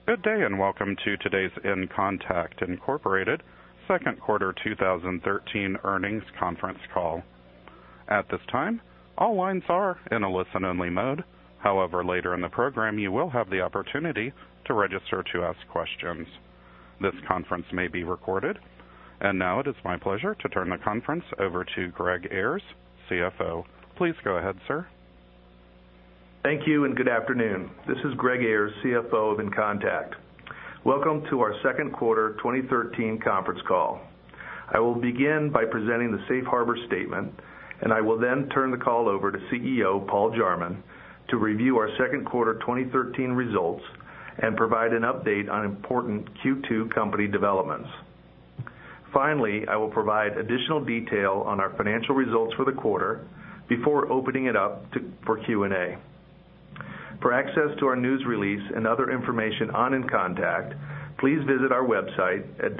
Good day and welcome to today's InContact Incorporated second quarter 2013 earnings conference call. At this time, all lines are in a listen-only mode. However, later in the program, you will have the opportunity to register to ask questions. This conference may be recorded. And now it is my pleasure to turn the conference over to Greg Ayers, CFO. Please go ahead, sir. Thank you and good afternoon. This is Greg Ayers, CFO of InContact. Welcome to our second quarter 2013 conference call. I will begin by presenting the Safe Harbor Statement, and I will then turn the call over to CEO Paul Jarman to review our second quarter 2013 results and provide an update on important Q2 company developments. Finally, I will provide additional detail on our financial results for the quarter before opening it up for Q&A. For access to our news release and other information on InContact, please visit our website at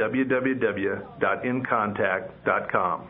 www.incontact.com.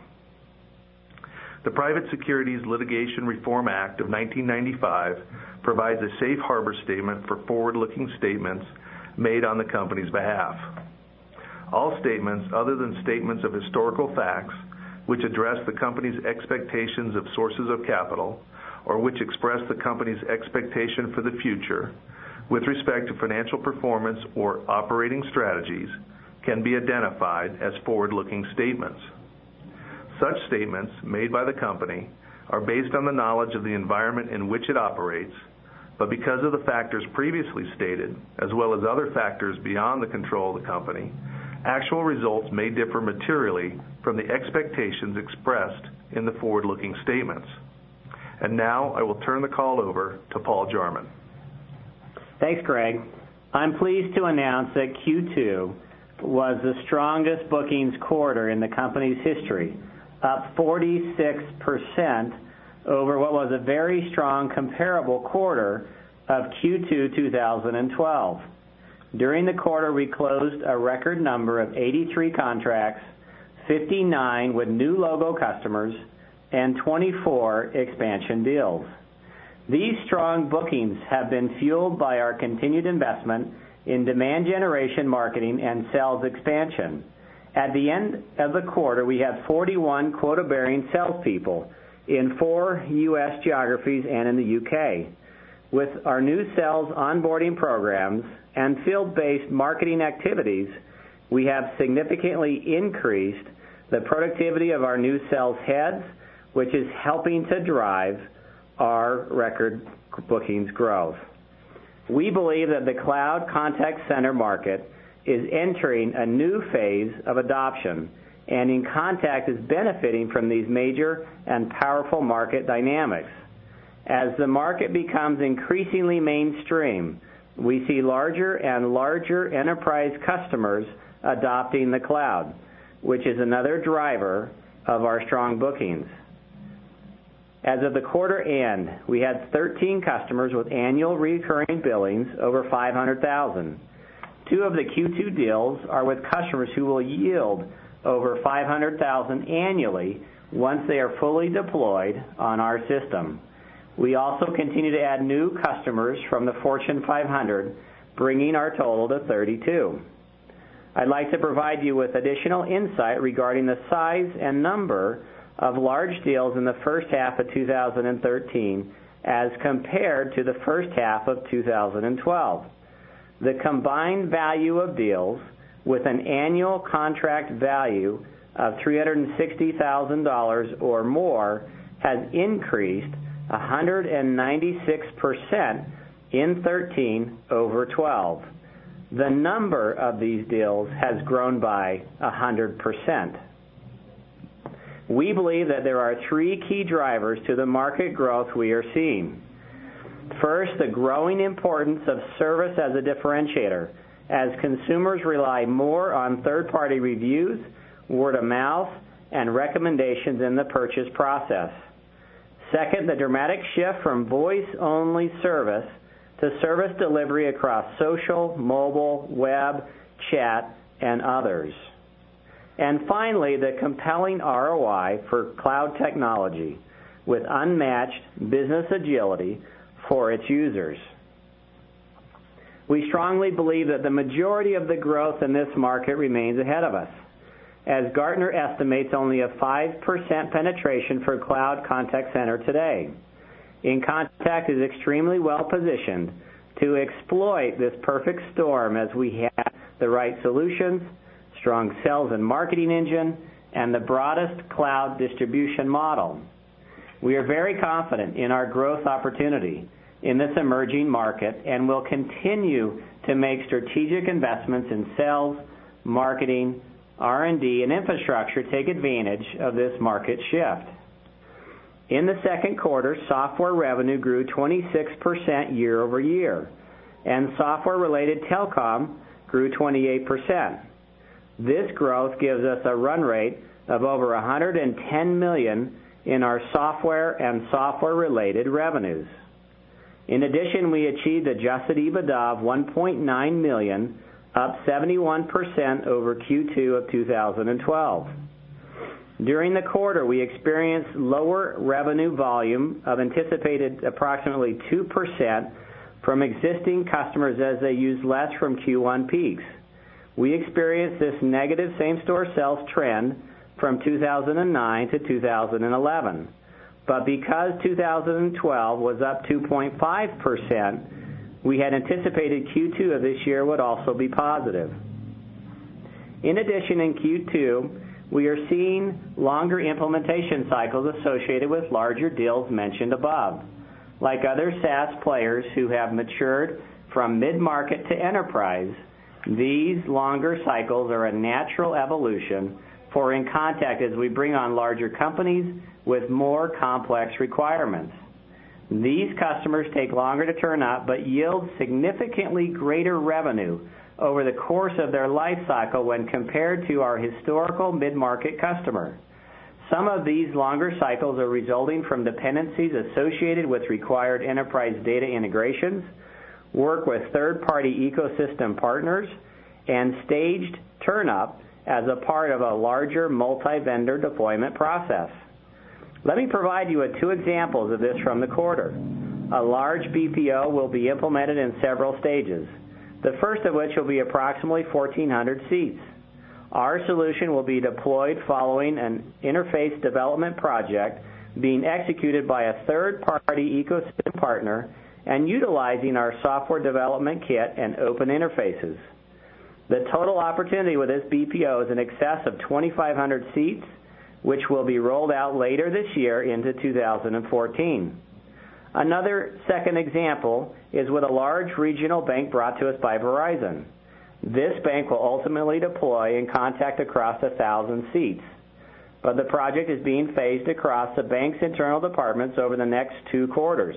The Private Securities Litigation Reform Act of 1995 provides a safe harbor statement for forward-looking statements made on the company's behalf. All statements other than statements of historical facts, which address the company's expectations of sources of capital, or which express the company's expectation for the future with respect to financial performance or operating strategies, can be identified as forward-looking statements. Such statements made by the company are based on the knowledge of the environment in which it operates, but because of the factors previously stated, as well as other factors beyond the control of the company, actual results may differ materially from the expectations expressed in the forward-looking statements. And now I will turn the call over to Paul Jarman. Thanks, Greg. I'm pleased to announce that Q2 was the strongest bookings quarter in the company's history, up 46% over what was a very strong comparable quarter of Q2 2012. During the quarter, we closed a record number of 83 contracts, 59 with new logo customers, and 24 expansion deals. These strong bookings have been fueled by our continued investment in demand generation, marketing, and sales expansion. At the end of the quarter, we had 41 quota-bearing salespeople in 4 U.S. geographies and in the UK. With our new sales onboarding programs and field-based marketing activities, we have significantly increased the productivity of our new sales heads, which is helping to drive our record bookings growth. We believe that the cloud contact center market is entering a new phase of adoption, and InContact is benefiting from these major and powerful market dynamics. As the market becomes increasingly mainstream, we see larger and larger enterprise customers adopting the cloud, which is another driver of our strong bookings. As of the quarter end, we had 13 customers with annual recurring billings over $500,000. 2 of the Q2 deals are with customers who will yield over $500,000 annually once they are fully deployed on our system. We also continue to add new customers from the Fortune 500, bringing our total to 32. I'd like to provide you with additional insight regarding the size and number of large deals in the first half of 2013 as compared to the first half of 2012. The combined value of deals with an annual contract value of $360,000 or more has increased 196% in 13 over 12. The number of these deals has grown by 100%. We believe that there are 3 key drivers to the market growth we are seeing. First, the growing importance of service as a differentiator, as consumers rely more on third-party reviews, word of mouth, and recommendations in the purchase process. Second, the dramatic shift from voice-only service to service delivery across social, mobile, web, chat, and others. And finally, the compelling ROI for cloud technology with unmatched business agility for its users. We strongly believe that the majority of the growth in this market remains ahead of us, as Gartner estimates only a 5% penetration for cloud contact center today. InContact is extremely well positioned to exploit this perfect storm as we have the right solutions, strong sales and marketing engine, and the broadest cloud distribution model. We are very confident in our growth opportunity in this emerging market and will continue to make strategic investments in sales, marketing, R&D, and infrastructure to take advantage of this market shift. In the second quarter, software revenue grew 26% year over year, and software-related telecom grew 28%. This growth gives us a run rate of over $110 million in our software and software-related revenues. In addition, we achieved adjusted EBITDA of $1.9 million, up 71% over Q2 of 2012. During the quarter, we experienced lower revenue volume of anticipated approximately 2% from existing customers as they use less from Q1 peaks. We experienced this negative same-store sales trend from 2009 to 2011. But because 2012 was up 2.5%, we had anticipated Q2 of this year would also be positive. In addition, in Q2, we are seeing longer implementation cycles associated with larger deals mentioned above. Like other SaaS players who have matured from mid-market to enterprise, these longer cycles are a natural evolution for InContact as we bring on larger companies with more complex requirements. These customers take longer to turn up but yield significantly greater revenue over the course of their life cycle when compared to our historical mid-market customer. Some of these longer cycles are resulting from dependencies associated with required enterprise data integrations, work with third-party ecosystem partners, and staged turn-up as a part of a larger multi-vendor deployment process. Let me provide you with two examples of this from the quarter. A large BPO will be implemented in several stages, the first of which will be approximately 1,400 seats. Our solution will be deployed following an interface development project being executed by a third-party ecosystem partner and utilizing our software development kit and open interfaces. The total opportunity with this BPO is in excess of 2,500 seats, which will be rolled out later this year into 2014. Another second example is with a large regional bank brought to us by Verizon. This bank will ultimately deploy InContact across 1,000 seats, but the project is being phased across the bank's internal departments over the next 2 quarters.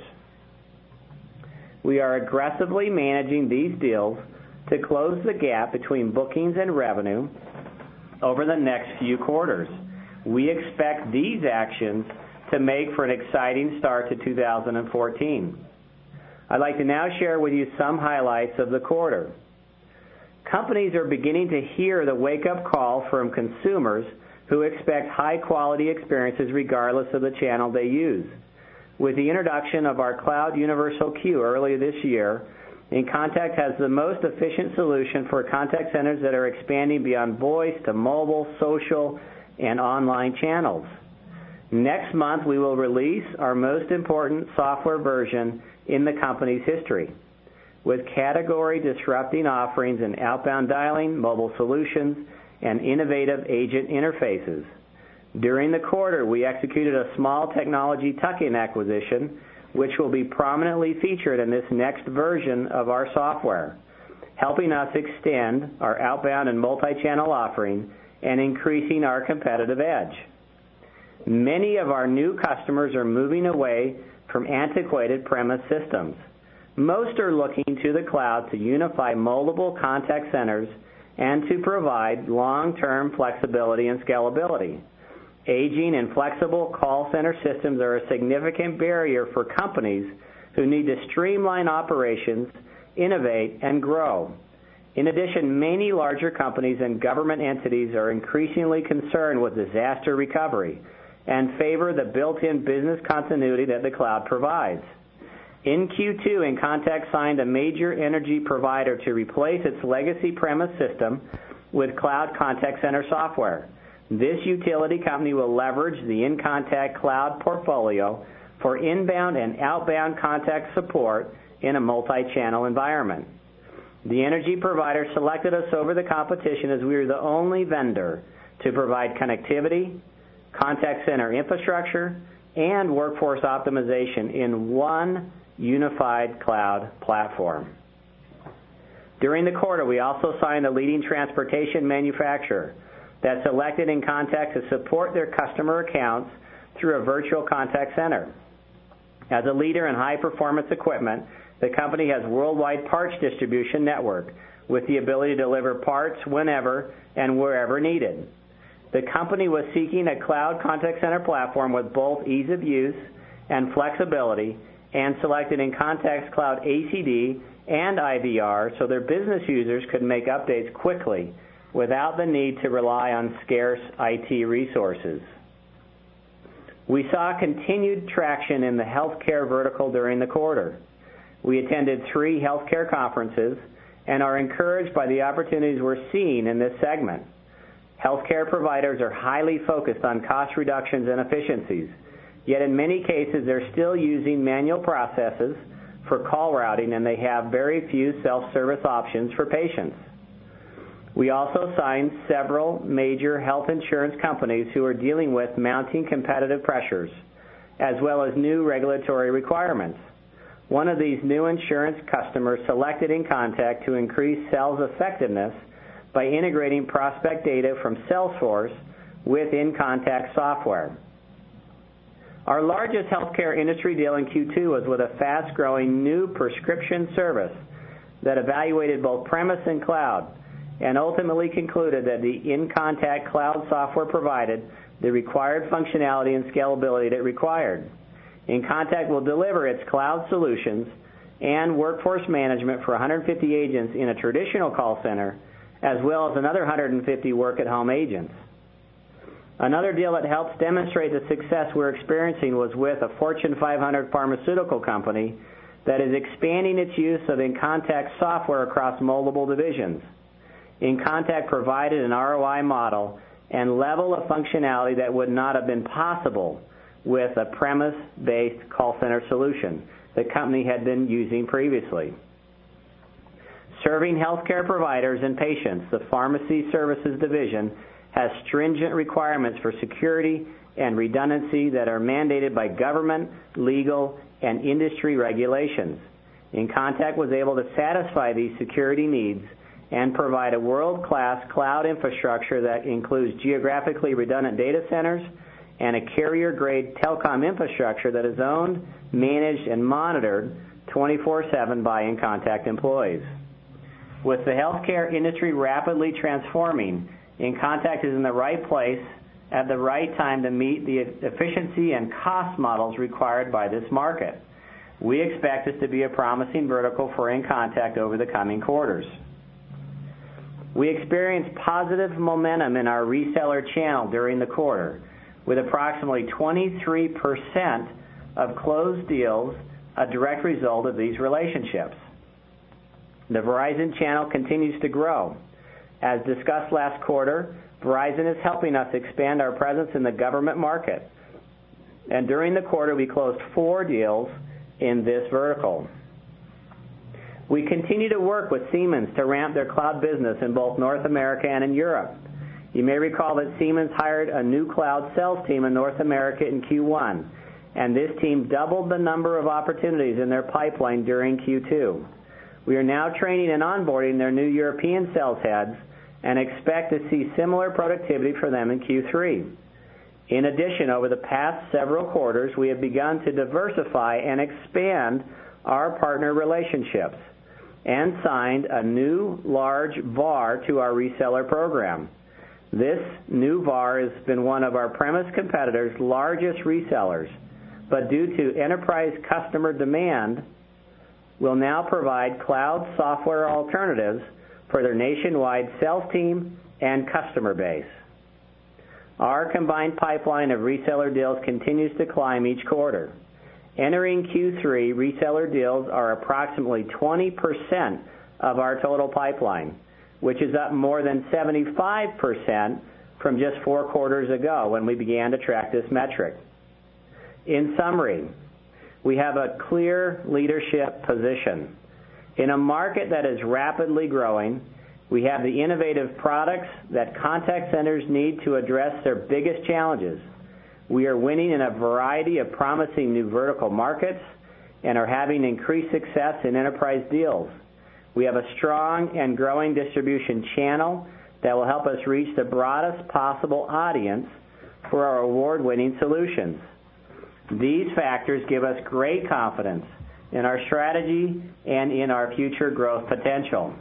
We are aggressively managing these deals to close the gap between bookings and revenue over the next few quarters. We expect these actions to make for an exciting start to 2014. I'd like to now share with you some highlights of the quarter. Companies are beginning to hear the wake-up call from consumers who expect high-quality experiences regardless of the channel they use. With the introduction of our Cloud Universal Queue earlier this year, InContact has the most efficient solution for contact centers that are expanding beyond voice to mobile, social, and online channels. Next month, we will release our most important software version in the company's history, with category-disrupting offerings in outbound dialing, mobile solutions, and innovative agent interfaces. During the quarter, we executed a small technology tuck-in acquisition, which will be prominently featured in this next version of our software, helping us extend our outbound and multi-channel offering and increasing our competitive edge. Many of our new customers are moving away from antiquated premise systems. Most are looking to the cloud to unify multiple contact centers and to provide long-term flexibility and scalability. Aging and flexible call center systems are a significant barrier for companies who need to streamline operations, innovate, and grow. In addition, many larger companies and government entities are increasingly concerned with disaster recovery and favor the built-in business continuity that the cloud provides. In Q2, InContact signed a major energy provider to replace its legacy premise system with cloud contact center software. This utility company will leverage the InContact cloud portfolio for inbound and outbound contact support in a multi-channel environment. The energy provider selected us over the competition as we are the only vendor to provide connectivity, contact center infrastructure, and workforce optimization in one unified cloud platform. During the quarter, we also signed a leading transportation manufacturer that selected InContact to support their customer accounts through a virtual contact center. As a leader in high-performance equipment, the company has worldwide parts distribution network with the ability to deliver parts whenever and wherever needed. The company was seeking a cloud contact center platform with both ease of use and flexibility and selected InContact's Cloud ACD and IVR so their business users could make updates quickly without the need to rely on scarce IT resources. We saw continued traction in the healthcare vertical during the quarter. We attended 3 healthcare conferences and are encouraged by the opportunities we're seeing in this segment. Healthcare providers are highly focused on cost reductions and efficiencies, yet in many cases they're still using manual processes for call routing and they have very few self-service options for patients. We also signed several major health insurance companies who are dealing with mounting competitive pressures, as well as new regulatory requirements. One of these new insurance customers selected InContact to increase sales effectiveness by integrating prospect data from Salesforce with InContact software. Our largest healthcare industry deal in Q2 was with a fast-growing new prescription service that evaluated both premise and cloud and ultimately concluded that the InContact cloud software provided the required functionality and scalability that it required. InContact will deliver its cloud solutions and workforce management for 150 agents in a traditional call center, as well as another 150 work-at-home agents. Another deal that helps demonstrate the success we're experiencing was with a Fortune 500 pharmaceutical company that is expanding its use of InContact software across multiple divisions. InContact provided an ROI model and level of functionality that would not have been possible with a premise-based call center solution the company had been using previously. Serving healthcare providers and patients, the Pharmacy Services Division has stringent requirements for security and redundancy that are mandated by government, legal, and industry regulations. InContact was able to satisfy these security needs and provide a world-class cloud infrastructure that includes geographically redundant data centers and a carrier-grade telecom infrastructure that is owned, managed, and monitored 24/7 by InContact employees. With the healthcare industry rapidly transforming, InContact is in the right place at the right time to meet the efficiency and cost models required by this market. We expect this to be a promising vertical for InContact over the coming quarters. We experienced positive momentum in our reseller channel during the quarter, with approximately 23% of closed deals a direct result of these relationships. The Verizon channel continues to grow. As discussed last quarter, Verizon is helping us expand our presence in the government market. And during the quarter, we closed 4 deals in this vertical. We continue to work with Siemens to ramp their cloud business in both North America and in Europe. You may recall that Siemens hired a new cloud sales team in North America in Q1, and this team doubled the number of opportunities in their pipeline during Q2. We are now training and onboarding their new European sales heads and expect to see similar productivity for them in Q3. In addition, over the past several quarters, we have begun to diversify and expand our partner relationships and signed a new large VAR to our reseller program. This new VAR has been one of our premise competitors' largest resellers, but due to enterprise customer demand, will now provide cloud software alternatives for their nationwide sales team and customer base. Our combined pipeline of reseller deals continues to climb each quarter. Entering Q3, reseller deals are approximately 20% of our total pipeline, which is up more than 75% from just 4 quarters ago when we began to track this metric. In summary, we have a clear leadership position. In a market that is rapidly growing, we have the innovative products that contact centers need to address their biggest challenges. We are winning in a variety of promising new vertical markets and are having increased success in enterprise deals. We have a strong and growing distribution channel that will help us reach the broadest possible audience for our award-winning solutions. These factors give us great confidence in our strategy and in our future growth potential.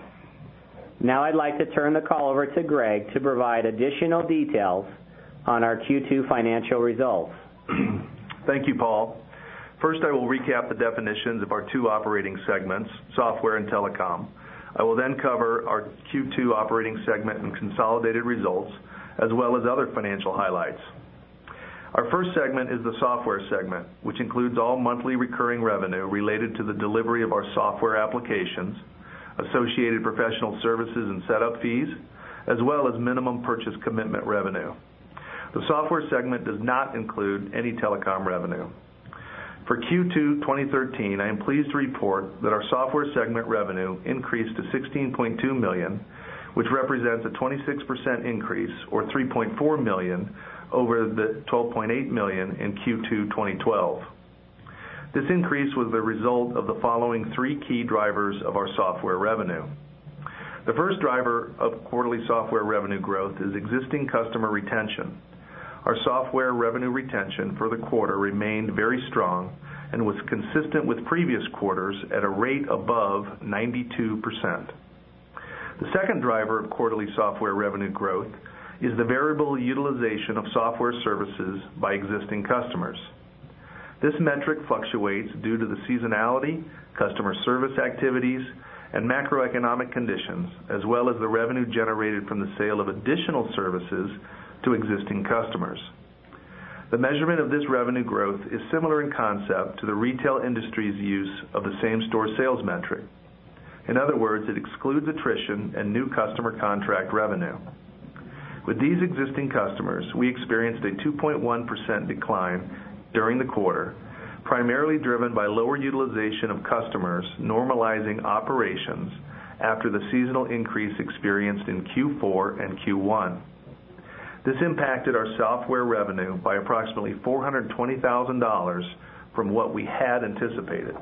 Now I'd like to turn the call over to Greg to provide additional details on our Q2 financial results. Thank you, Paul. First, I will recap the definitions of our 2 operating segments, software and telecom. I will then cover our Q2 operating segment and consolidated results, as well as other financial highlights. Our first segment is the software segment, which includes all monthly recurring revenue related to the delivery of our software applications, associated professional services and setup fees, as well as minimum purchase commitment revenue. The software segment does not include any telecom revenue. For Q2 2013, I am pleased to report that our software segment revenue increased to $16.2 million, which represents a 26% increase, or $3.4 million, over the $12.8 million in Q2 2012. This increase was the result of the following 3 key drivers of our software revenue. The first driver of quarterly software revenue growth is existing customer retention. Our software revenue retention for the quarter remained very strong and was consistent with previous quarters at a rate above 92%. The second driver of quarterly software revenue growth is the variable utilization of software services by existing customers. This metric fluctuates due to the seasonality, customer service activities, and macroeconomic conditions, as well as the revenue generated from the sale of additional services to existing customers. The measurement of this revenue growth is similar in concept to the retail industry's use of the same-store sales metric. In other words, it excludes attrition and new customer contract revenue. With these existing customers, we experienced a 2.1% decline during the quarter, primarily driven by lower utilization of customers normalizing operations after the seasonal increase experienced in Q4 and Q1. This impacted our software revenue by approximately $420,000 from what we had anticipated.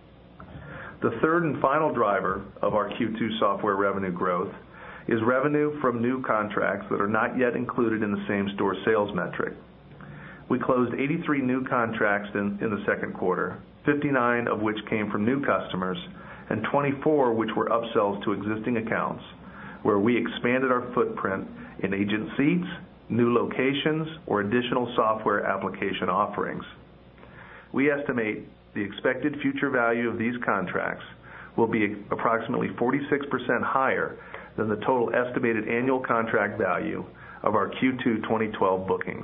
The third and final driver of our Q2 software revenue growth is revenue from new contracts that are not yet included in the same-store sales metric. We closed 83 new contracts in the second quarter, 59 of which came from new customers, and 24 which were upsells to existing accounts, where we expanded our footprint in agent seats, new locations, or additional software application offerings. We estimate the expected future value of these contracts will be approximately 46% higher than the total estimated annual contract value of our Q2 2012 bookings.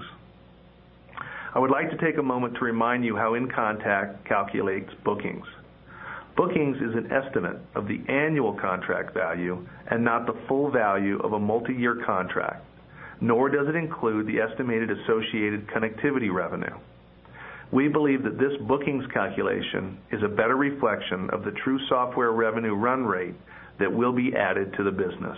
I would like to take a moment to remind you how InContact calculates bookings. Bookings is an estimate of the annual contract value and not the full value of a multi-year contract, nor does it include the estimated associated connectivity revenue. We believe that this bookings calculation is a better reflection of the true software revenue run rate that will be added to the business.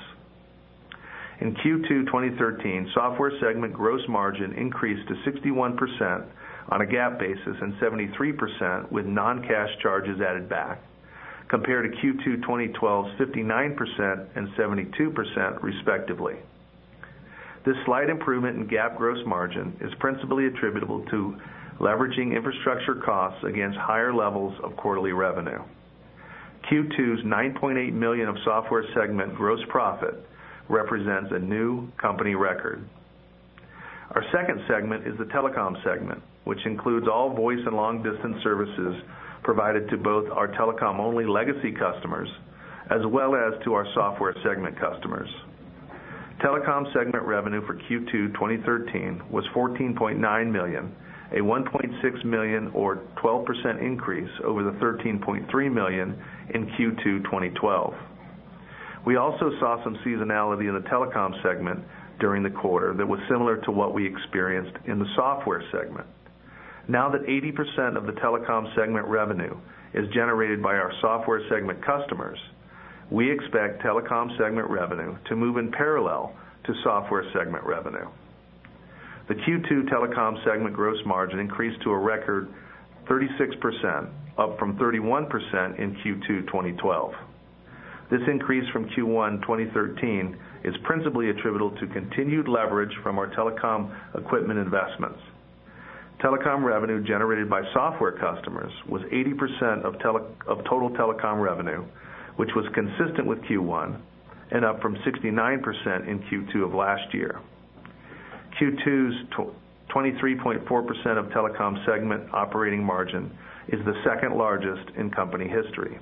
In Q2 2013, software segment gross margin increased to 61% on a GAAP basis and 73% with non-cash charges added back, compared to Q2 2012's 59% and 72% respectively. This slight improvement in GAAP gross margin is principally attributable to leveraging infrastructure costs against higher levels of quarterly revenue. Q2's $9.8 million of software segment gross profit represents a new company record. Our second segment is the telecom segment, which includes all voice and long-distance services provided to both our telecom-only legacy customers as well as to our software segment customers. Telecom segment revenue for Q2 2013 was $14.9 million, a $1.6 million or 12% increase over the $13.3 million in Q2 2012. We also saw some seasonality in the telecom segment during the quarter that was similar to what we experienced in the software segment. Now that 80% of the telecom segment revenue is generated by our software segment customers, we expect telecom segment revenue to move in parallel to software segment revenue. The Q2 telecom segment gross margin increased to a record 36%, up from 31% in Q2 2012. This increase from Q1 2013 is principally attributable to continued leverage from our telecom equipment investments. Telecom revenue generated by software customers was 80% of total telecom revenue, which was consistent with Q1 and up from 69% in Q2 of last year. Q2's 23.4% of telecom segment operating margin is the second largest in company history.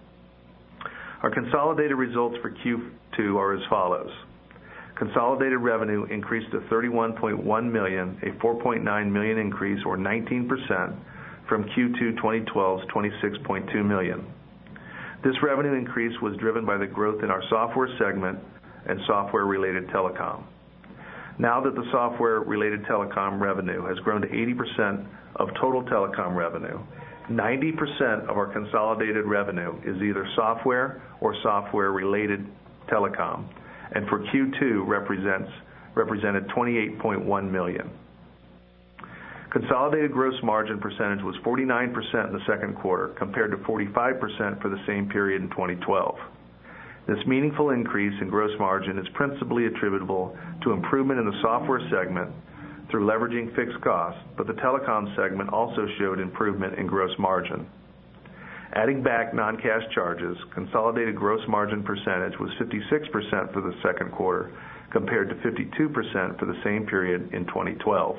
Our consolidated results for Q2 are as follows. Consolidated revenue increased to $31.1 million, a $4.9 million increase or 19% from Q2 2012's $26.2 million. This revenue increase was driven by the growth in our software segment and software-related telecom. Now that the software-related telecom revenue has grown to 80% of total telecom revenue, 90% of our consolidated revenue is either software or software-related telecom, and for Q2 represented $28.1 million. Consolidated gross margin percentage was 49% in the second quarter compared to 45% for the same period in 2012. This meaningful increase in gross margin is principally attributable to improvement in the software segment through leveraging fixed costs, but the telecom segment also showed improvement in gross margin. Adding back non-cash charges, consolidated gross margin percentage was 56% for the second quarter compared to 52% for the same period in 2012.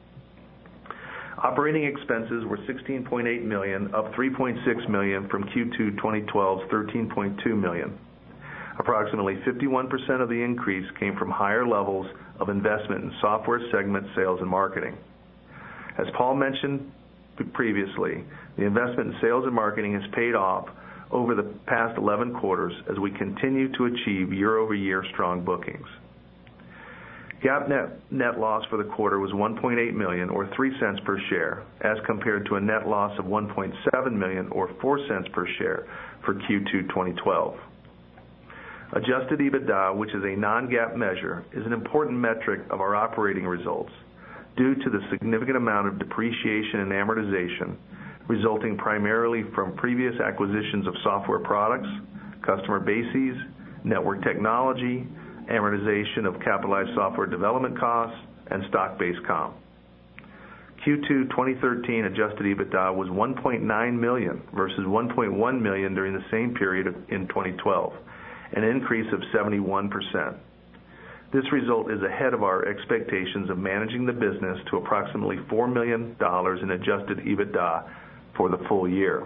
Operating expenses were $16.8 million, up $3.6 million from Q2 2012's $13.2 million. Approximately 51% of the increase came from higher levels of investment in software segment sales and marketing. As Paul mentioned previously, the investment in sales and marketing has paid off over the past 11 quarters as we continue to achieve year-over-year strong bookings. GAAP net loss for the quarter was $1.8 million or 3 cents per share as compared to a net loss of $1.7 million or 4 cents per share for Q2 2012. Adjusted EBITDA, which is a non-GAAP measure, is an important metric of our operating results due to the significant amount of depreciation and amortization resulting primarily from previous acquisitions of software products, customer bases, network technology, amortization of capitalized software development costs, and stock-based comp. Q2 2013 adjusted EBITDA was $1.9 million versus $1.1 million during the same period in 2012, an increase of 71%. This result is ahead of our expectations of managing the business to approximately $4 million in adjusted EBITDA for the full year.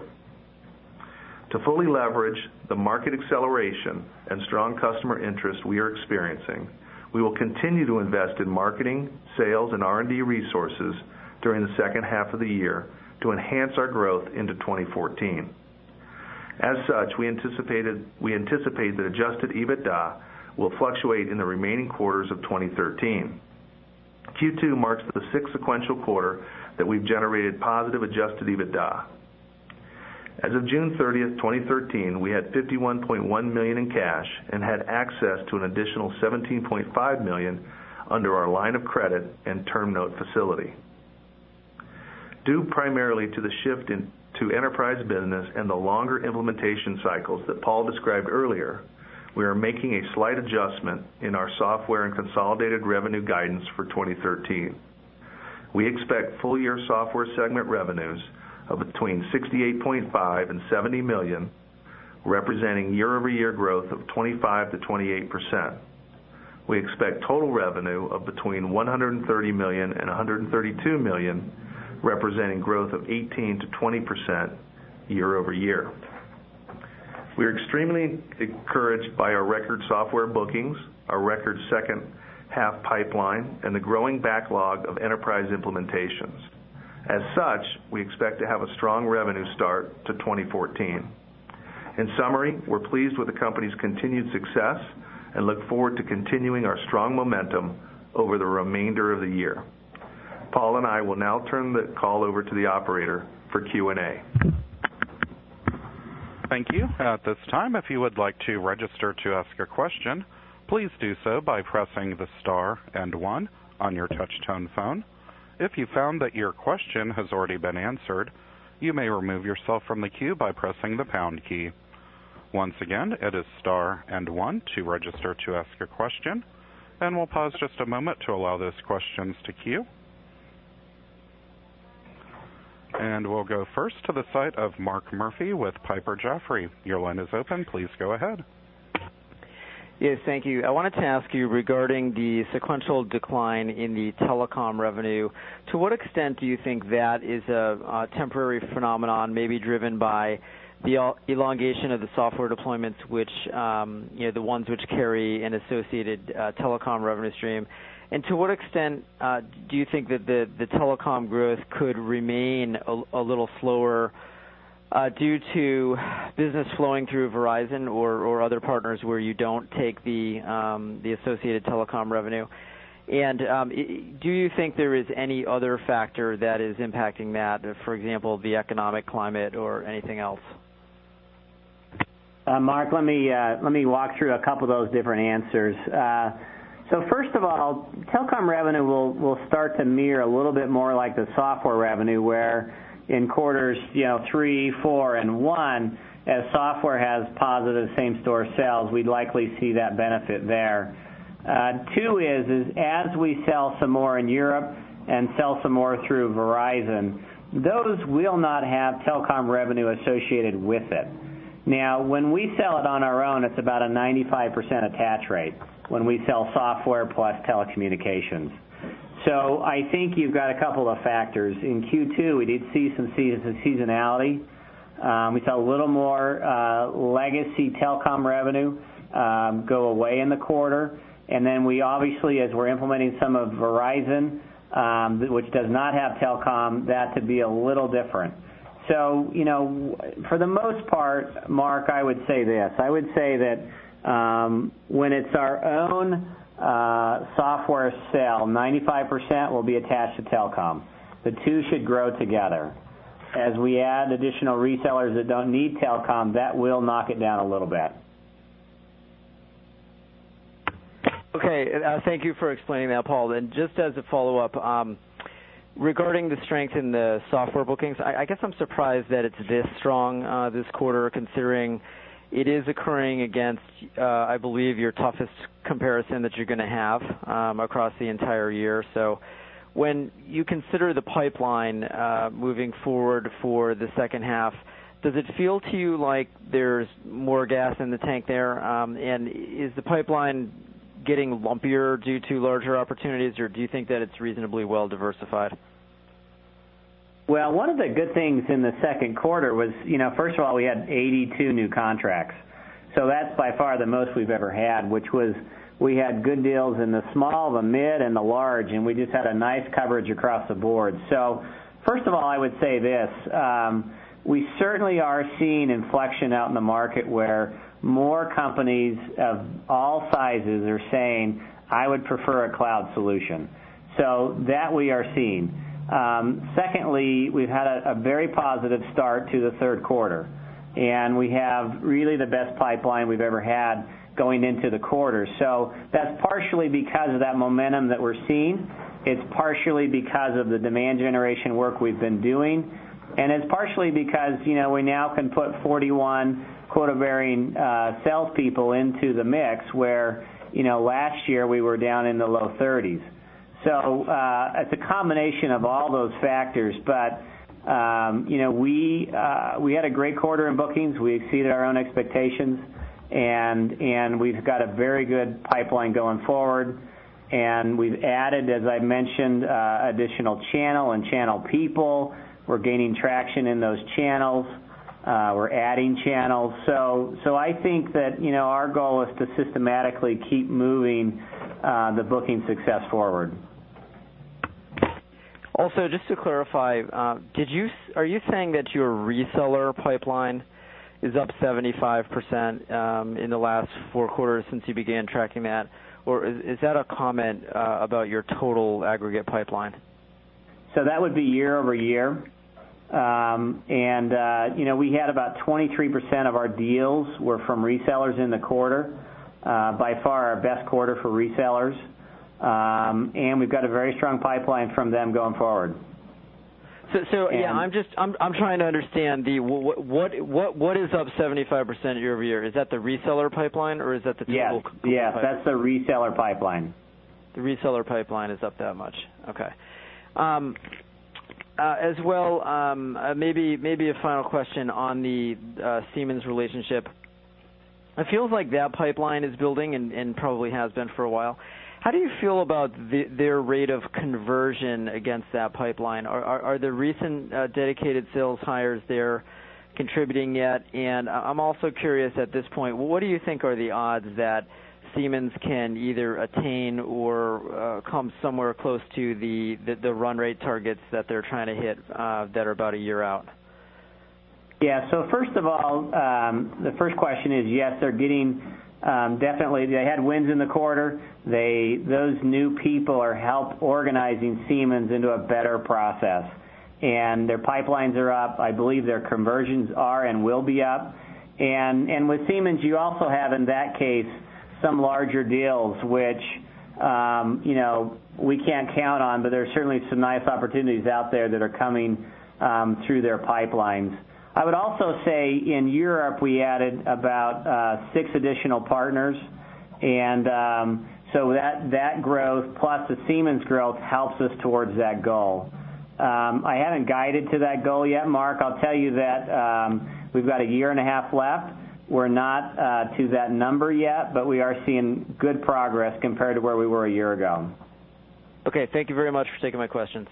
To fully leverage the market acceleration and strong customer interest we are experiencing, we will continue to invest in marketing, sales, and R&D resources during the second half of the year to enhance our growth into 2014. As such, we anticipate that adjusted EBITDA will fluctuate in the remaining quarters of 2013. Q2 marks the sixth sequential quarter that we've generated positive adjusted EBITDA. As of June 30th, 2013, we had $51.1 million in cash and had access to an additional $17.5 million under our line of credit and term note facility. Due primarily to the shift to enterprise business and the longer implementation cycles that Paul described earlier, we are making a slight adjustment in our software and consolidated revenue guidance for 2013. We expect full-year software segment revenues of between $68.5 and $70 million, representing year-over-year growth of 25 to 28%. We expect total revenue of between $130 million and $132 million, representing growth of 18 to 20% year-over-year. We are extremely encouraged by our record software bookings, our record second half pipeline, and the growing backlog of enterprise implementations. As such, we expect to have a strong revenue start to 2014. In summary, we're pleased with the company's continued success and look forward to continuing our strong momentum over the remainder of the year. Paul and I will now turn the call over to the operator for Q&A. Thank you. At this time, if you would like to register to ask a question, please do so by pressing the star and 1 on your touch-tone phone. If you found that your question has already been answered, you may remove yourself from the queue by pressing the pound key. Once again, it is star and 1 to register to ask a question, and we'll pause just a moment to allow those questions to queue. And we'll go first to the site of Mark Murphy with Piper Jaffray. Your line is open. Please go ahead. Yes, thank you. I wanted to ask you regarding the sequential decline in the telecom revenue. To what extent do you think that is a temporary phenomenon, maybe driven by the elongation of the software deployments, which the ones which carry an associated telecom revenue stream? And to what extent do you think that the telecom growth could remain a little slower due to business flowing through Verizon or other partners where you don't take the associated telecom revenue? And do you think there is any other factor that is impacting that, for example, the economic climate or anything else? Mark, let me walk through a couple of those different answers. So first of all, telecom revenue will start to mirror a little bit more like the software revenue, where in quarters 3, 4, and 1, as software has positive same-store sales, we'd likely see that benefit there. 2 is as we sell some more in Europe and sell some more through Verizon, those will not have telecom revenue associated with it. Now, when we sell it on our own, it's about a 95% attach rate when we sell software plus telecommunications. So I think you've got a couple of factors. In Q2, we did see some seasonality. We saw a little more legacy telecom revenue go away in the quarter. And then we obviously, as we're implementing some of Verizon, which does not have telecom, that to be a little different. So, for the most part, Mark, I would say this. I would say that when it's our own software sale, 95% will be attached to telecom. The two should grow together. As we add additional resellers that don't need telecom, that will knock it down a little bit. Okay, thank you for explaining that, Paul. And just as a follow-up, regarding the strength in the software bookings, I guess I'm surprised that it's this strong this quarter, considering it is occurring against, I believe, your toughest comparison that you're going to have across the entire year. So when you consider the pipeline moving forward for the second half, does it feel to you like there's more gas in the tank there? And is the pipeline getting lumpier due to larger opportunities, or do you think that it's reasonably well diversified? Well, one of the good things in the second quarter was, first of all, we had 82 new contracts. So that's by far the most we've ever had, which was we had good deals in the small, the mid, and the large, and we just had a nice coverage across the board. So first of all, I would say this. We certainly are seeing inflection out in the market where more companies of all sizes are saying, I would prefer a cloud solution. So that we are seeing. Secondly, we've had a very positive start to the third quarter, and we have really the best pipeline we've ever had going into the quarter. So that's partially because of that momentum that we're seeing. It's partially because of the demand generation work we've been doing, and it's partially because, we now can put 41 quota-bearing salespeople into the mix where, last year we were down in the low 30s. So it's a combination of all those factors, but we had a great quarter in bookings. We exceeded our own expectations, and we've got a very good pipeline going forward. And we've added, as I mentioned, additional channel and channel people. We're gaining traction in those channels. We're adding channels. So I think that our goal is to systematically keep moving the booking success forward. Also, just to clarify, are you saying that your reseller pipeline is up 75% in the last 4 quarters since you began tracking that, or is that a comment about your total aggregate pipeline? So that would be year over year. We had about 23% of our deals were from resellers in the quarter, by far our best quarter for resellers. And we've got a very strong pipeline from them going forward. I'm trying to understand what is up 75% year over year. Is that the reseller pipeline or is that the total? Yes, that's the reseller pipeline. The reseller pipeline is up that much. Okay. As well, maybe a final question on the Siemens relationship. It feels like that pipeline is building and probably has been for a while. How do you feel about their rate of conversion against that pipeline? Are the recent dedicated sales hires there contributing yet? And I'm also curious at this point, what do you think are the odds that Siemens can either attain or come somewhere close to the run rate targets that they're trying to hit that are about a year out? Yeah, so first of all, the first question is, yes, they're getting definitely, they had wins in the quarter. Those new people are help organizing Siemens into a better process. And their pipelines are up. I believe their conversions are and will be up. And with Siemens, you also have, in that case, some larger deals, which, we can't count on, but there's certainly some nice opportunities out there that are coming through their pipelines. I would also say in Europe we added about 6 additional partners, and so that growth plus the Siemens growth helps us towards that goal. I haven't guided to that goal yet, Mark. I'll tell you that we've got a year and a half left. We're not to that number yet, but we are seeing good progress compared to where we were a year ago. Okay, thank you very much for taking my questions.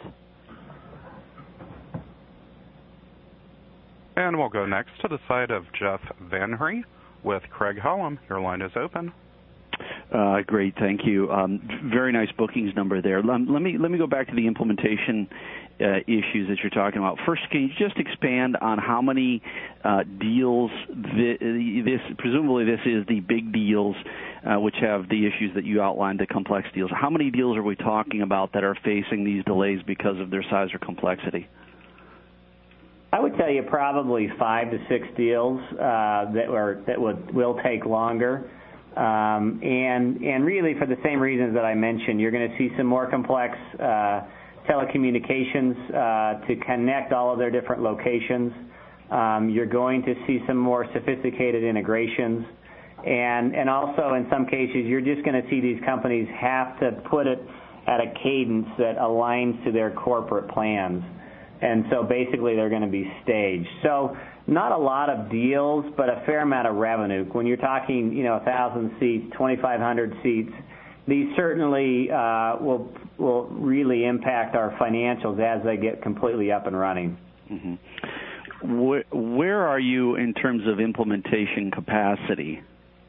And we'll go next to the side of Jeff Van Rhee with Craig-Hallum. Your line is open. Great, thank you. Very nice bookings number there. Let me go back to the implementation issues that you're talking about. First, can you just expand on how many deals presumably this is the big deals which have the issues that you outlined, the complex deals. How many deals are we talking about that are facing these delays because of their size or complexity? I would tell you probably 5 to 6 deals that will take longer. And really for the same reasons that I mentioned, you're going to see some more complex telecommunications to connect all of their different locations. You're going to see some more sophisticated integrations. And also in some cases, you're just going to see these companies have to put it at a cadence that aligns to their corporate plans. And so basically they're going to be staged. So not a lot of deals, but a fair amount of revenue. When you're talking, 1,000 seats, 2,500 seats, these certainly will really impact our financials as they get completely up and running. Mm-hmm. Where are you in terms of implementation capacity?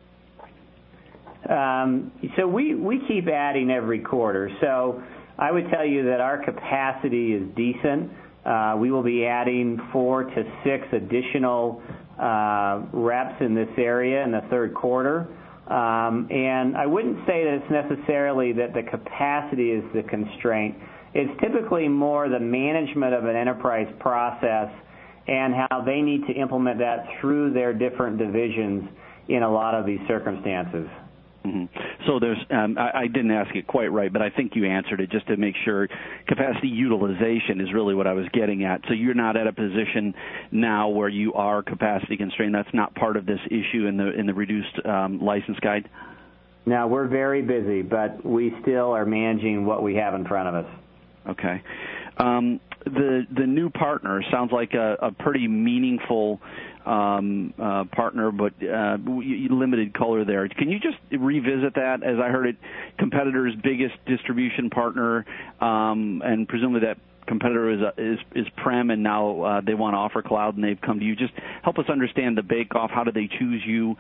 So we keep adding every quarter. So I would tell you that our capacity is decent. We will be adding 4 to 6 additional reps in this area in the third quarter. And I wouldn't say that it's necessarily that the capacity is the constraint. It's typically more the management of an enterprise process and how they need to implement that through their different divisions in a lot of these circumstances. Mm-hmm. So there's, I didn't ask it quite right, but I think you answered it just to make sure. Capacity utilization is really what I was getting at. So you're not at a position now where you are capacity constrained. That's not part of this issue in the reduced license guide? No, we're very busy, but we still are managing what we have in front of us. Okay. The new partner sounds like a pretty meaningful partner, but limited color there. Can you just revisit that? As I heard it, competitor's biggest distribution partner, and presumably that competitor is Prem, and now they want to offer cloud, and they've come to you. Just help us understand the bake-off. How did they choose you?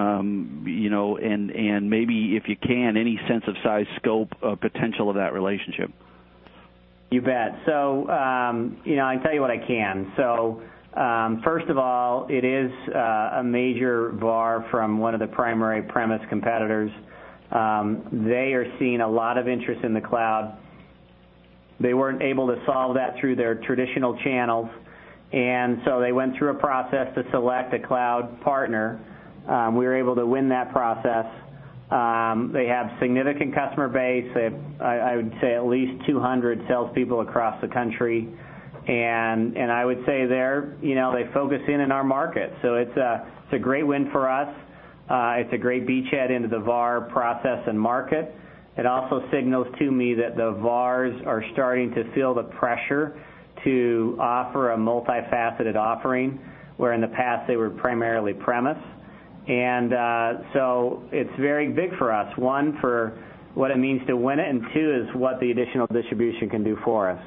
And maybe if you can, any sense of size, scope, potential of that relationship. You bet. So, I can tell you what I can. So, first of all, it is a major VAR from one of the primary premise competitors. They are seeing a lot of interest in the cloud. They weren't able to solve that through their traditional channels, and so they went through a process to select a cloud partner. We were able to win that process. They have significant customer base. They have, I would say, at least 200 salespeople across the country, and I would say they focus in our market. So it's a great win for us. It's a great beachhead into the VAR process and market. It also signals to me that the VARs are starting to feel the pressure to offer a multifaceted offering, where in the past they were primarily premise. And so it's very big for us. One, for what it means to win it, and two is what the additional distribution can do for us.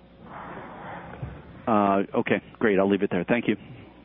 Okay, great. I'll leave it there. Thank you.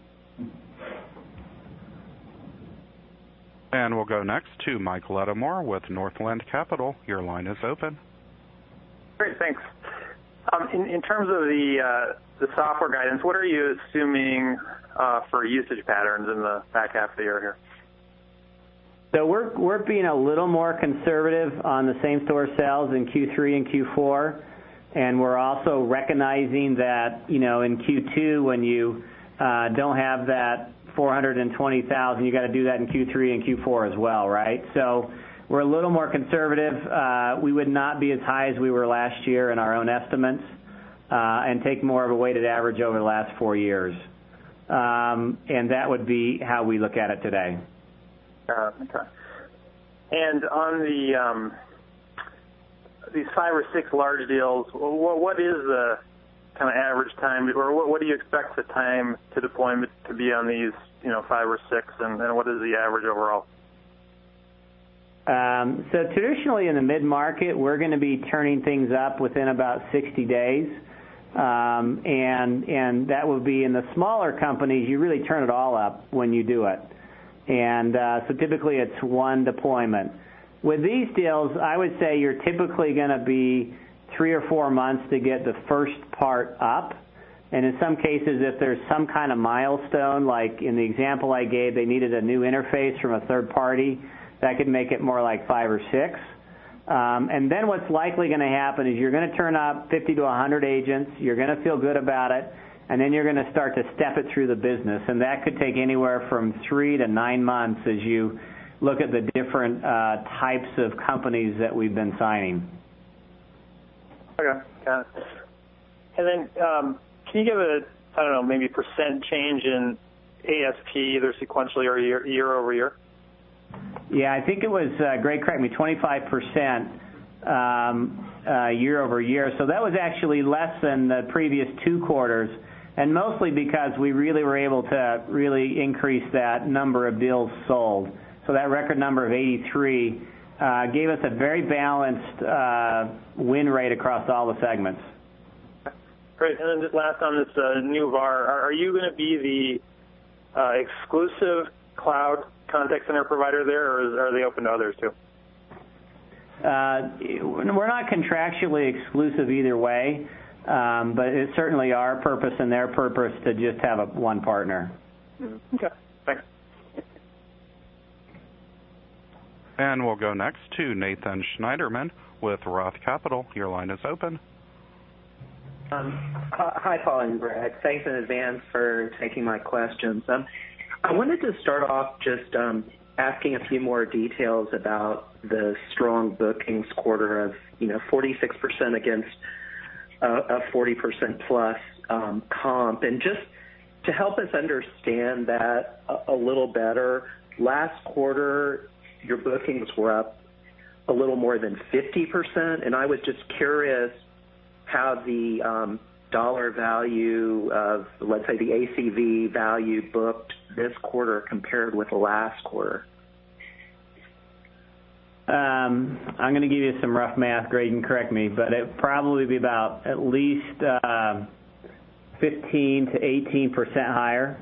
And we'll go next to Mike Lattimore with Northland Capital. Your line is open. Great, thanks. In terms of the software guidance, what are you assuming for usage patterns in the back half of the year here? So we're being a little more conservative on the same-store sales in Q3 and Q4, and we're also recognizing that, in Q2 when you don't have that 420,000, you got to do that in Q3 and Q4 as well, right? So we're a little more conservative. We would not be as high as we were last year in our own estimates, and take more of a weighted average over the last 4 years. And that would be how we look at it today. Okay. And on these 5 or 6 large deals, what is the kind of average time, or what do you expect the time to deployment to be on these, 5 or 6, and what is the average overall? So traditionally in the mid-market, we're going to be turning things up within about 60 days. And that will be in the smaller companies, you really turn it all up when you do it. And so typically it's one deployment. With these deals, I would say you're typically going to be 3 or 4 months to get the first part up. And in some cases, if there's some kind of milestone, like in the example I gave, they needed a new interface from a third party, that could make it more like 5 or 6. And then what's likely going to happen is you're going to turn up 50 to 100 agents, you're going to feel good about it, and then you're going to start to step it through the business. And that could take anywhere from 3 to 9 months as you look at the different types of companies that we've been signing. Okay, got it. And then can you give maybe percent change in ASP, either sequentially or year over year? Yeah, I think it was, Greg, correct me, 25% year over year. So that was actually less than the previous 2 quarters, and mostly because we really were able to really increase that number of deals sold. So that record number of 83 gave us a very balanced win rate across all the segments. Great. And then just last on this new VAR, are you going to be the exclusive cloud contact center provider there, or are they open to others too? We're not contractually exclusive either way, but it's certainly our purpose and their purpose to just have one partner. Okay, thanks. And we'll go next to Nathan Schneiderman with Roth Capital. Your line is open. Hi, Paul and Greg. Thanks in advance for taking my questions. I wanted to start off just asking a few more details about the strong bookings quarter of 46% against a 40% plus comp, and just to help us understand that a little better. Last quarter, your bookings were up a little more than 50%, and I was just curious how the dollar value of, let's say, the ACV value booked this quarter compared with the last quarter. I'm going to give you some rough math, Greg, and correct me, but it would probably be about at least 15 to 18% higher.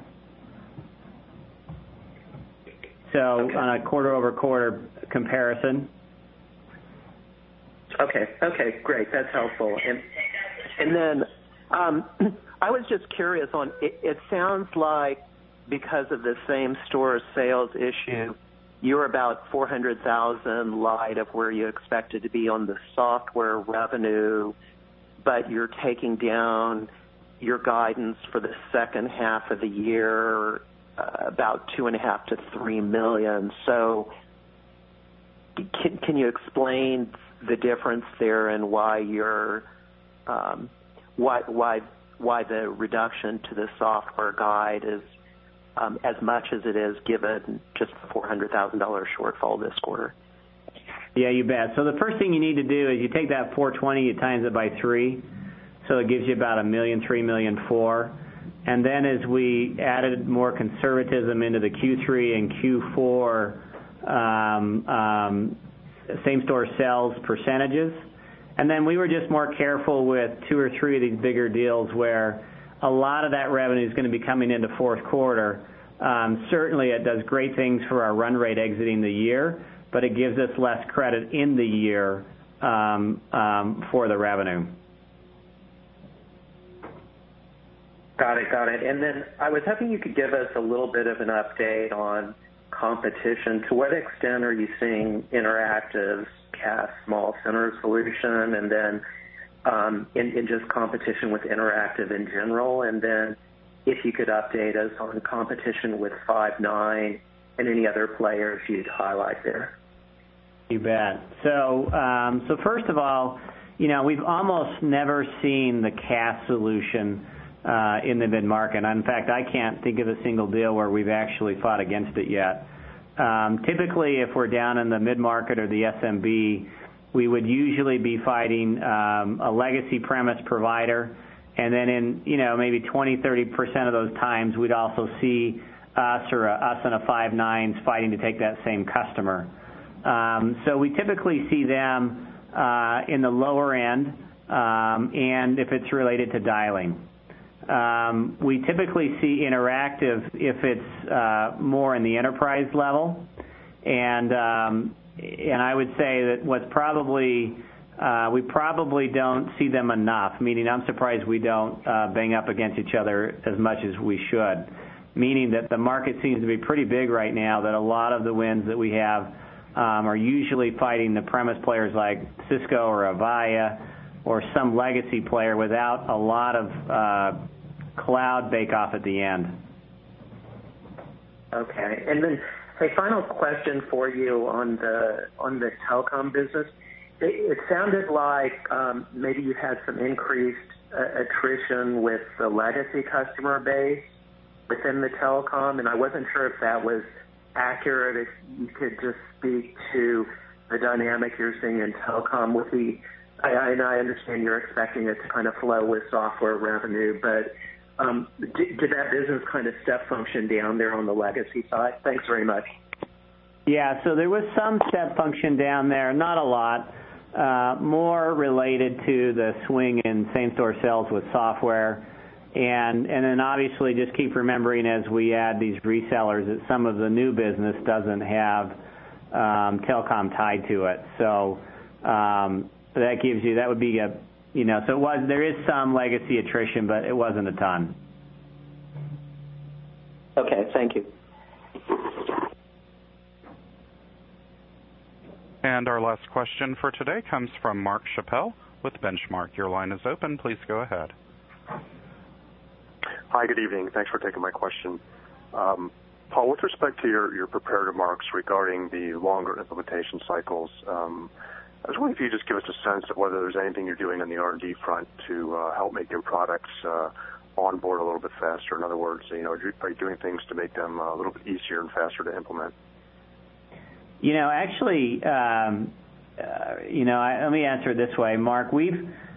So okay. On a quarter-over-quarter comparison. Okay, great. That's helpful. And then I was just curious on, it sounds like because of the same store sales issue, you're about $400,000 light of where you expected to be on the software revenue, but you're taking down your guidance for the second half of the year about $2.5 to $3 million. So can you explain the difference there and why you're why the reduction to the software guide is as much as it is given just the $400,000 shortfall this quarter? Yeah, you bet. So the first thing you need to do is you take that 420, you times it by 3, so it gives you about $1 million, $3 million, $4. And then as we added more conservatism into the Q3 and Q4 same-store sales percentages, and then we were just more careful with 2 or 3 of these bigger deals where a lot of that revenue is going to be coming into fourth quarter. Certainly it does great things for our run rate exiting the year, but it gives us less credit in the year for the revenue. Got it. And then I was hoping you could give us a little bit of an update on competition. To what extent are you seeing Interactive's CAS Small Center solution, and then in just competition with Interactive in general? And then if you could update us on competition with Five9 and any other players you'd highlight there. You bet. So first of all, we've almost never seen the CAS solution in the mid-market. In fact, I can't think of a single deal where we've actually fought against it yet. Typically, if we're down in the mid-market or the SMB, we would usually be fighting a legacy premise provider, and then in maybe 20-30% of those times, we'd also see us and a Five9 fighting to take that same customer. So we typically see them in the lower end, and if it's related to dialing. We typically see Interactive if it's more in the enterprise level, and I would say that what's probably we probably don't see them enough, meaning I'm surprised we don't bang up against each other as much as we should, meaning that the market seems to be pretty big right now, that a lot of the wins that we have are usually fighting the premise players like Cisco or Avaya or some legacy player without a lot of cloud bake-off at the end. Okay. And then a final question for you on the telecom business. It sounded like maybe you had some increased attrition with the legacy customer base within the telecom, and I wasn't sure if that was accurate. If you could just speak to the dynamic you're seeing in telecom with I understand you're expecting it to kind of flow with software revenue, but did that business kind of step function down there on the legacy side? Thanks very much. Yeah, so there was some step function down there, not a lot, more related to the swing in same-store sales with software. And then obviously just keep remembering as we add these resellers that some of the new business doesn't have telecom tied to it. So that gives you, that would be a, so there is some legacy attrition, but it wasn't a ton. Okay, thank you. And our last question for today comes from Mark Chappell with Benchmark. Your line is open. Please go ahead. Hi, good evening. Thanks for taking my question. Paul, with respect to your prepared remarks regarding the longer implementation cycles, I was wondering if you could just give us a sense of whether there's anything you're doing on the R&D front to help make your products onboard a little bit faster. In other words, are you doing things to make them a little bit easier and faster to implement? Actually, let me answer it this way, Mark. We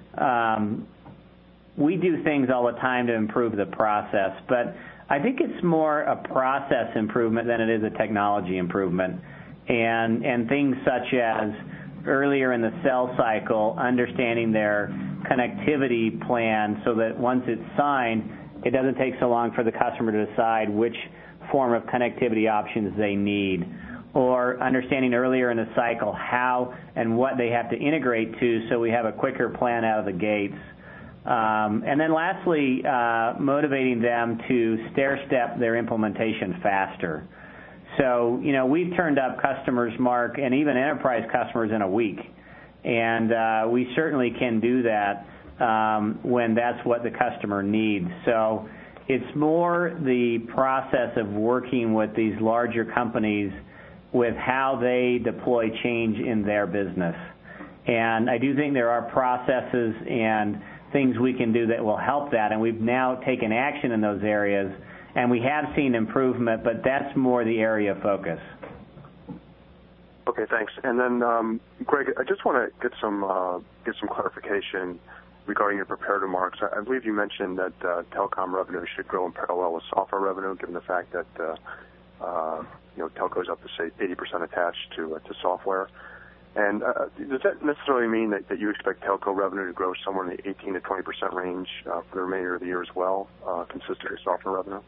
do things all the time to improve the process, but I think it's more a process improvement than it is a technology improvement. And things such as earlier in the sales cycle, understanding their connectivity plan so that once it's signed, it doesn't take so long for the customer to decide which form of connectivity options they need. Or understanding earlier in the cycle how and what they have to integrate to so we have a quicker plan out of the gates. And then lastly, motivating them to stair-step their implementation faster. So, we've turned up customers, Mark, and even enterprise customers in a week. And we certainly can do that when that's what the customer needs. So it's more the process of working with these larger companies with how they deploy change in their business. And I do think there are processes and things we can do that will help that, and we've now taken action in those areas, and we have seen improvement, but that's more the area of focus. Okay, thanks. And then, Greg, I just want to get some clarification regarding your prepared remarks. I believe you mentioned that telecom revenue should grow in parallel with software revenue, given the fact that telco is up to say 80% attached to software. And does that necessarily mean that you expect telco revenue to grow somewhere in the 18 to 20% range for the remainder of the year as well, consistent with software revenue?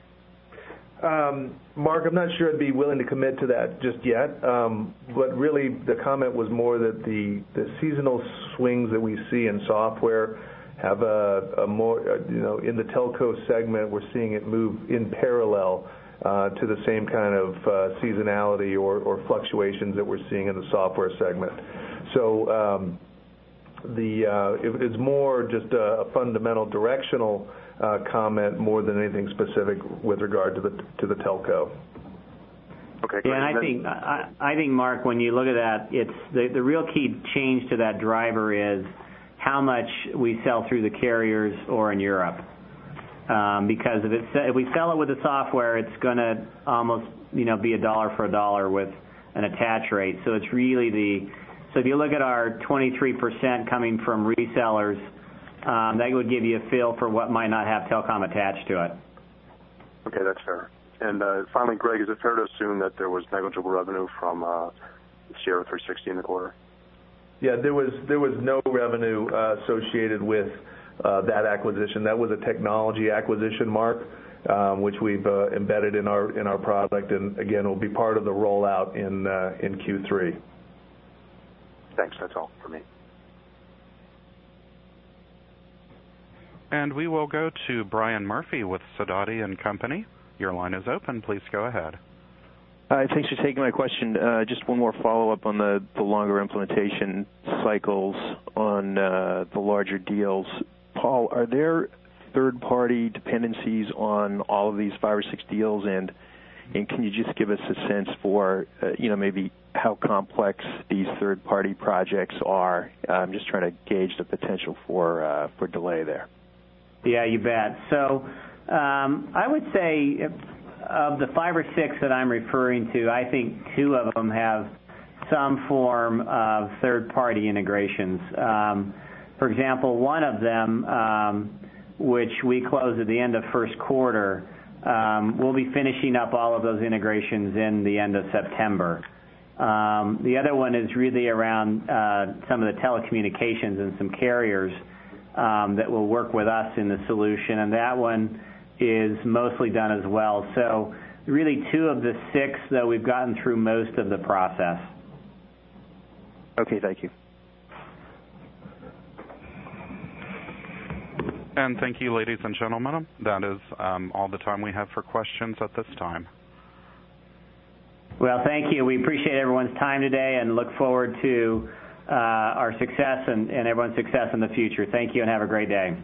Mark, I'm not sure I'd be willing to commit to that just yet. But really, the comment was more that the seasonal swings that we see in software have a more, in the telco segment, we're seeing it move in parallel to the same kind of seasonality or fluctuations that we're seeing in the software segment. So it's more just a fundamental directional comment more than anything specific with regard to the telco. Okay. Yeah, and I think Mark, when you look at that, it's the real key change to that driver is how much we sell through the carriers or in Europe. Because if we sell it with the software, it's going to almost be a dollar for a dollar with an attach rate. So it's really so if you look at our 23% coming from resellers, that would give you a feel for what might not have telecom attached to it. Okay, that's fair. And finally, Greg, is it fair to assume that there was negligible revenue from Sierra 360 in the quarter? Yeah, there was no revenue associated with that acquisition. That was a technology acquisition, Mark, which we've embedded in our product, and again, will be part of the rollout in Q3. Thanks. That's all for me. And we will go to Brian Murphy with Sidoti & Company. Your line is open. Please go ahead. Hi, thanks for taking my question. Just one more follow-up on the longer implementation cycles on the larger deals. Paul, are there third-party dependencies on all of these 5 or 6 deals, and can you just give us a sense for, maybe how complex these third-party projects are? I'm just trying to gauge the potential for delay there. Yeah, you bet. So I would say of the 5 or 6 that I'm referring to, I think 2 of them have some form of third-party integrations. For example, one of them, which we closed at the end of first quarter, we'll be finishing up all of those integrations in the end of September. The other one is really around some of the telecommunications and some carriers that will work with us in the solution, and that one is mostly done as well. So really 2 of the 6, though, we've gotten through most of the process. Okay, thank you. And thank you, ladies and gentlemen. That is all the time we have for questions at this time. Well, thank you. We appreciate everyone's time today and look forward to our success and everyone's success in the future. Thank you and have a great day.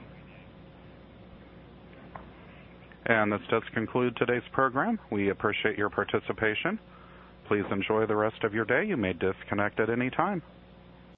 And this does conclude today's program. We appreciate your participation. Please enjoy the rest of your day. You may disconnect at any time.